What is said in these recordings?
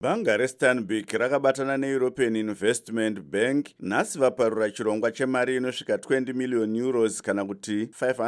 Bhanga reStanbic rakabatana neEuropean Investment Bank nhasi vaparura chirongwa chemari inosvika 20 million euros kana kuti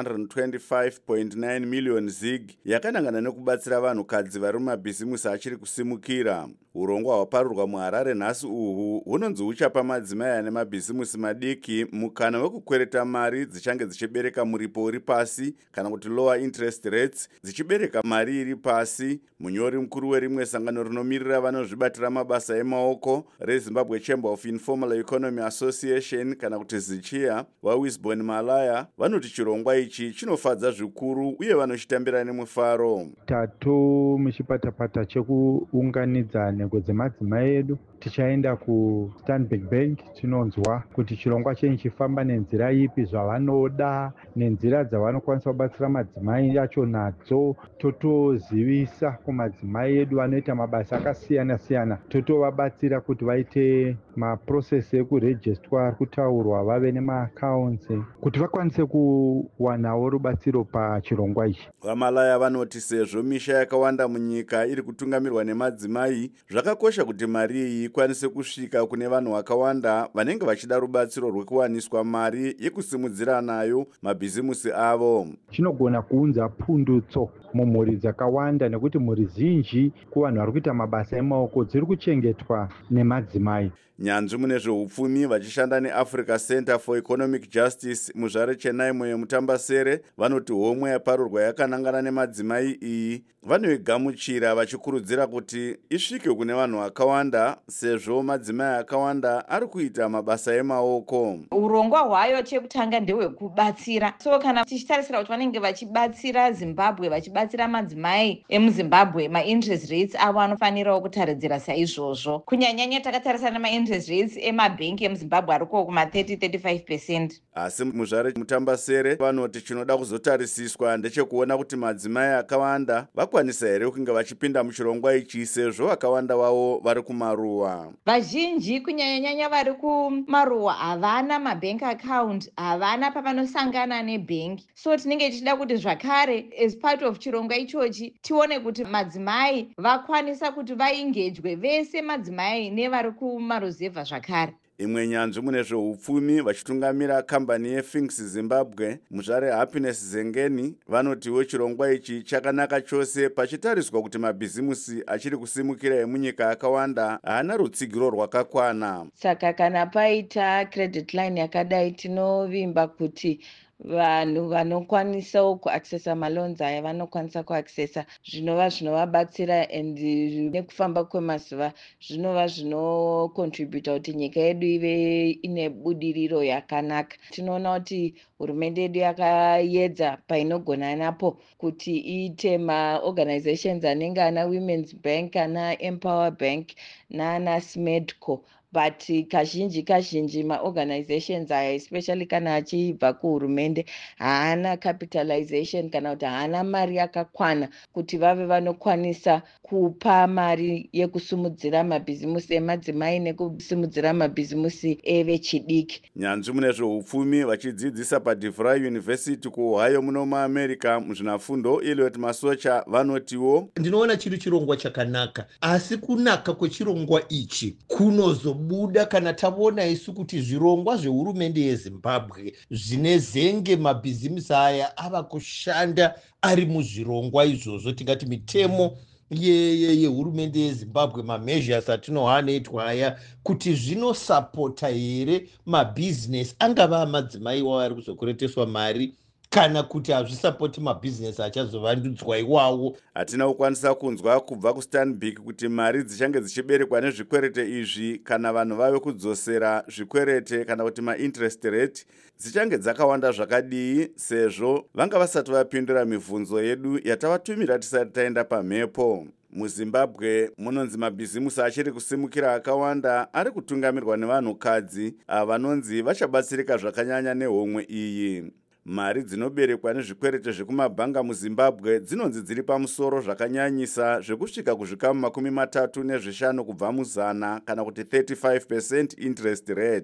525.9 million zig yakanangana nekubatsira vanhukadzi vari mumabhizimusi achiri kusimukira. Urongwa hwaparurwa muHarare nhasi uhu hunonzi huchapa madzimai ane mabhizimusi madiki mukana wekukwereta mari dzichange dzichibereka muripo uri pasi kana kuti lower interest rates dzichibereka mari iri pasi. Munyori mukuru werimwe sangano rinomirira vanozvibatira mabasa emaoko reZimbabwe Chamber of Informal Economy Association kana kuti ZICHIA vaWisbon Malaya vanoti chirongwa ichi chinofadza zvikuru uye vanochitambira nemufaro. Tato muchipatapata chekuunganidza nhengo dzemadzimai edu tichaenda kuStanbic Bank tinonzwa kuti chirongwa chenyu chifamba nenzira ipi zvavanoda nenzira dzavanokwanisa kubatsira madzimai acho nadzo, totozivisa kumadzimai edu vanoita mabasa akasiyana siyana, totovabatsira kuti vaite maprocess ekurejistwa kutaurwa vave nemaaccounts kuti vakwanise kuwanawo rubatsiro pachirongwa ichi. Vamalaya vanoti sezvo misha yakawanda munyika iri kutungamirwa nemadzimai, zvakakosha kuti mari iyi ikwanise kusvika kune vanhu vakawanda vanenge vachida rubatsiro rwekuwaniswa mari yekusimudzira nayo mabhizimusi avo. Chinogona kuunza pundutso mumhuri dzakawanda nekuti mhuri zhinji kuvanhu vari kuita mabasa emaoko dziri kuchengetwa nemadzimai. Nyanzvi mune zveupfumi vachishanda neAfrica Center for Economic Justice muzvare Chenaimo yemutambasere vanoti homwe yaparurwa yakanangana nemadzimai iyi vanoigamuchira vachikurudzira kuti isvike kune vanhu vakawanda sezvo madzimai akawanda ari kuita mabasa emaoko. Urongwa hwayo chekutanga ndehwekubatsira, so kana tichitarisira kuti vanenge vachibatsira Zimbabwe, vachibatsira madzimai emuZimbabwe, mainterest rates avo anofanirawo kutaridzira saizvozvo. Kunyanyanya takatarisa nemainterest rates emabhengi emuZimbabwe ariko kuma 30-35%. Asi muzvare mutambasere vanoti chinoda kuzotarisiswa ndechekuona kuti madzimai akawanda vakwanisa here kunge vachipinda muchirongwa ichi sezvo vakawanda wavo vari kumaruwa. Vazhinji kunyanyanya vari kumaruwa havana mabank account, havana pavanosangana nebhengi, so tinenge tichida kuti zvakare as part of chirongwa ichochi tione kuti madzimai vakwanisa kuti vaingejwe vese madzimai nevari kumaruzevha zvakare. Imwe nyanzvi mune zveupfumi vachitungamira kambani yeFinks Zimbabwe muzvare Happiness Zengeni vanotiwo chirongwa ichi chakanaka chose pachitariswa kuti mabhizimusi achiri kusimukira emunyika akawanda haana rutsigiro rwakakwana. Saka kana paita credit line yakadai tinovimba kuti vanhu vanokwanisawo kuaccessa maloans aya vanokwanisa kuaccessa, zvinova zvinovabatsira and nekufamba kwemazuva zvinova zvinocontributa kuti nyika yedu ive ine budiriro yakanaka. Tinoona kuti hurumende yedu yakaedza painogona napo kuti iite maorganizations anenge ana Women's Bank, ana Empower Bank naana Smedco, but kazhinji maorganizations aya especially kana achibva kuhurumende haana capitalization kana kuti haana mari yakakwana kuti vave vanokwanisa kupa mari yekusumudzira mabhizimusi emadzimai nekusimudzira mabhizimusi evechidiki. Nyanzvi mune zveupfumi vachidzidzisa paDeVry University kuOhio muno muAmerica muzvinafundo Elliot Masocha vanotiwo ndinoona chiri chirongwa chakanaka, asi kunaka kwechirongwa ichi kunozobuda kana tavona isu kuti zvirongwa zvehurumende yeZimbabwe zvine zenge mabhizimusi aya ava kushanda ari muzvirongwa izvozvo, tingati mitemo yehurumende yeZimbabwe, mameasures atinohanoitwa aya kuti zvinosapota here mabhizinesi angava amadzimai wavo ari kuzokwereteswa mari kana kuti hazvisapoti mabhizinesi achazovandudzwa iwawo. Hatina kukwanisa kunzwa kubva kuStanbic kuti mari dzichange dzichiberekwa nezvikwerete izvi kana vanhu vave kudzosera zvikwerete kana kuti mainterest rate dzichange dzakawanda zvakadii, sezvo vanga vasati vapindura mibvunzo yedu yatavatumira tisati taenda pamhepo. MuZimbabwe munonzi mabhizimusi achiri kusimukira akawanda ari kutungamirwa nevanhukadzi vanonzi vachabatsirika zvakanyanya nehomwe iyi. Mari dzinoberekwa nezvikwerete zvekumabhanga muZimbabwe dzinonzi dziri pamusoro zvakanyanyisa zvekusvika kuzvikamu 35 nezvishanu kubva muzana kana kuti 35% interest rate.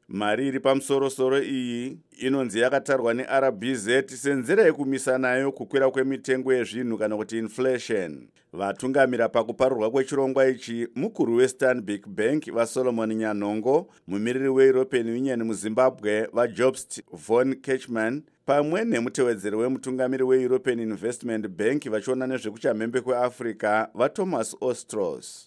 Mari iri pamusorosoro iyi inonzi yakatarwa neRBZ senzira yekumisa nayo kukwira kwemitengo yezvinhu kana kuti inflation. Vatungamira pakuparurwa kwechirongwa ichi mukuru weStanbic Bank vaSolomon Nyanongo, mumiriri weEuropean Union muZimbabwe vaJobst von Kechman, pamwe nemutevedzeri wemutungamiri weEuropean Investment Bank vachiona nezvekuchamhembe kweAfrica vaThomas Ostros.